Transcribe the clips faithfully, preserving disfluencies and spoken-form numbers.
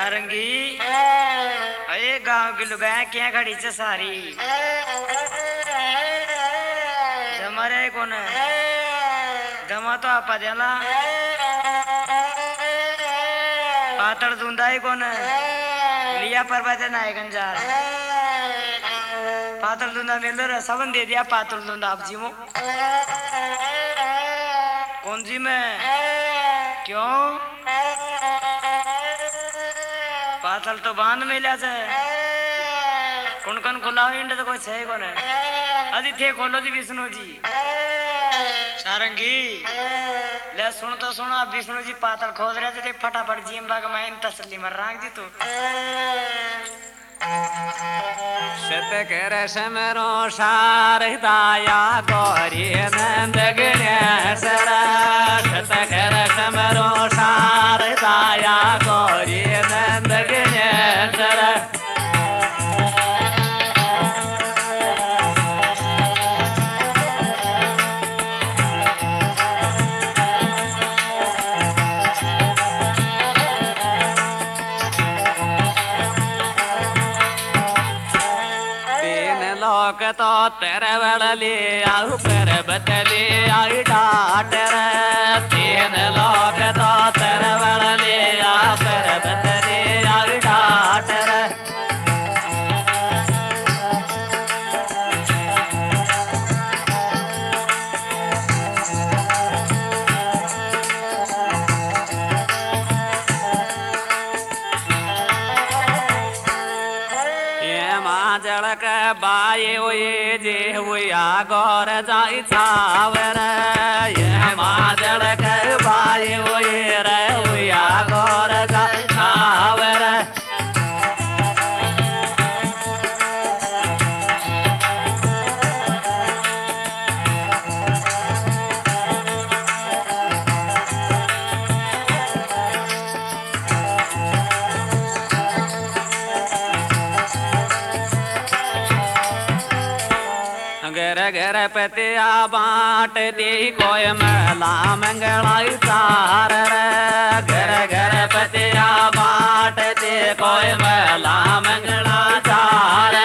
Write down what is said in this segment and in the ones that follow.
सारंगी अरे गांव की लुगाया क्या खड़ी से सारी जमा रे कौन जमा तो आपा देला पातड़ दूंदाई कौन लिया पर्वत नाय गंजार पातड़ दूंदा मिल रहा सबन दे दिया पातड़ दूंदा आप जी मो कौन जी में क्यों पातल तो बांध में लिया से कौन कौन खुला इंड तो कोई सही कौन है अजी थे खोलो जी विष्णु जी सारंगी ले सुन तो सुनो अब विष्णु जी पातल खोद रहे थे फटाफट जी बाग मैं तसल्ली मर रहा जी तू शत कर समरो शारदाया गौरी नंद गणेशर शत कर समरो शारदाया गौरी नंद गणेशर तो तेरे बड़ले आउ पर बतले आई डाटर तीन लोग तो तेरे बड़ले आ पर बतले आई डाटर जड़क बाये हुए जे हुआ गौर जाई छावर ये माँ जड़क बाये हुए रे हुआ गौर जाई छावर घर घर पतिया बांट दी कोई मेला मंगलाई तार घर घर पतिया बांट दी कोई मेला मंगला तार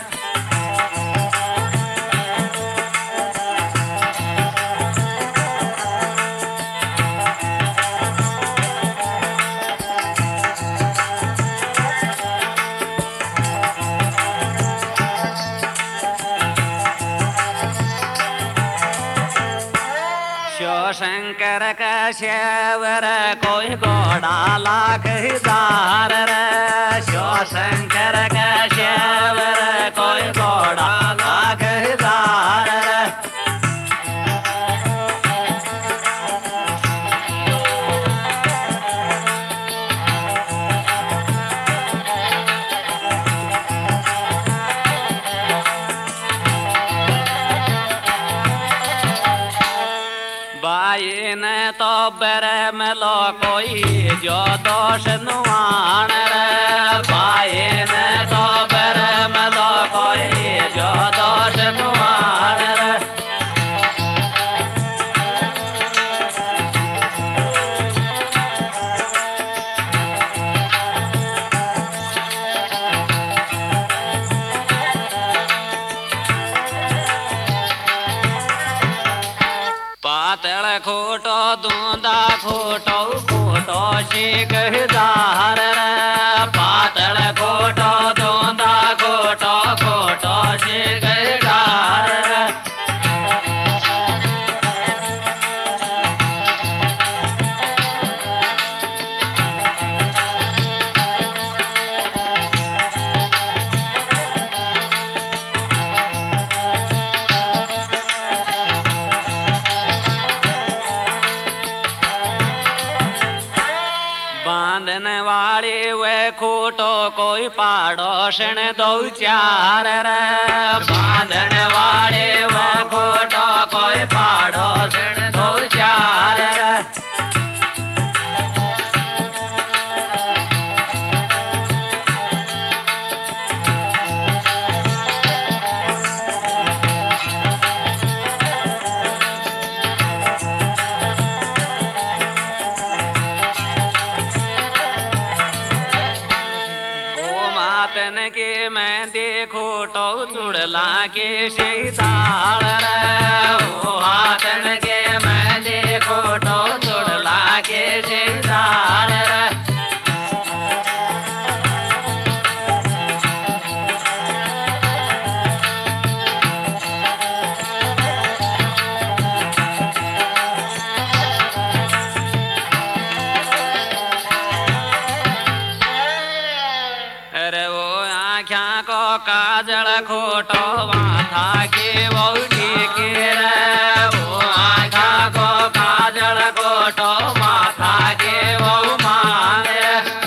शंकर का शेवर कोई घोड़ा लाख दार शो शंकर का शेवर कोई घोड़ा लाख दार बाई ने तो बरे मिलो कोई जो दोष नुआन रे बाई ने तो बरे मिलो कोई जो दोष नुआन रे पातल खोटो दूंदा खोटो खोटो शिकदार पातल खोटो दूंदा खोटो खोटो शिकदार बांधने वाली वे खोटो कोई पाड़ोशन दो चार रे बांधने वाले वे खोटो कोई पाड़ोशन दो चार रे हाथन के मैं देखो तो चुड़ला के शेताल रे ओ हाथन के मैं देखो तो चुड़ला के शेताल रे काजल खोटो माथा के बौठी के रे वो आँखा को काजल खोटो माथा के बहु माने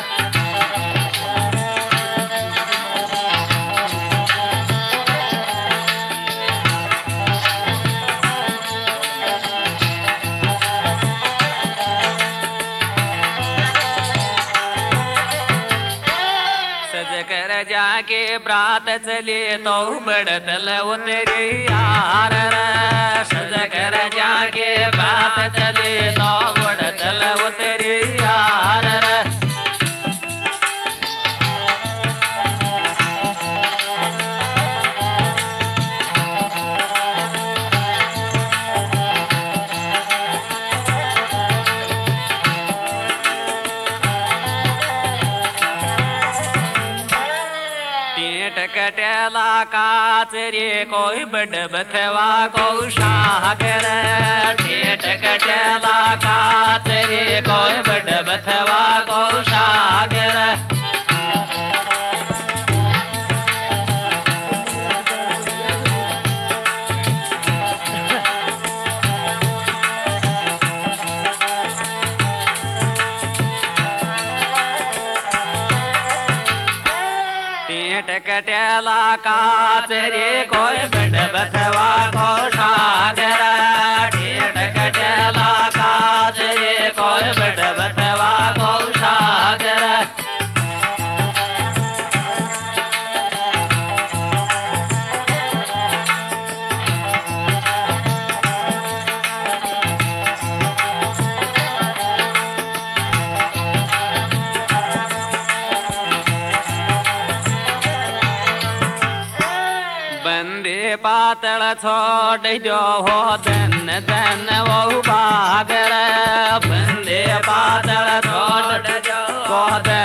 जाके ब्रात चले तो बड़तल उतरे यार सज कर जाके ब्रात चले तो बड़तल उतरे यार कटेला काच रे कोई बड़ बथवा को शागर ठेठ कटेला काच रे कोई बड़ बथवा को शागर कटेला काच रे कोई बड़ बथवा को सागर ठेठ कटेला काच रे कोई बड़ बथवा को सागर पातल छोड़ जो हो धन धन वो बागर बंदे पातल छोड़ जो हो